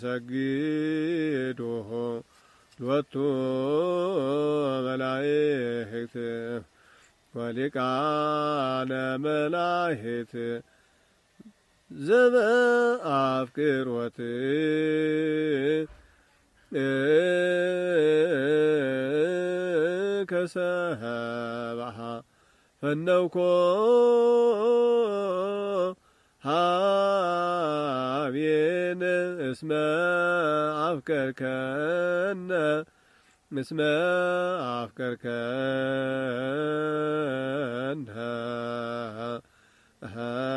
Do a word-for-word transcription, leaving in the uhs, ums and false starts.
ሰግዶሆ ሎቱ መላእክት ወሊቃነ መላእክት ዘበአፍቅሮት ከሰብአ ፈነውኮ ሀቤነ እስመ አፍቀርከነ እስመ አፍቀርከነ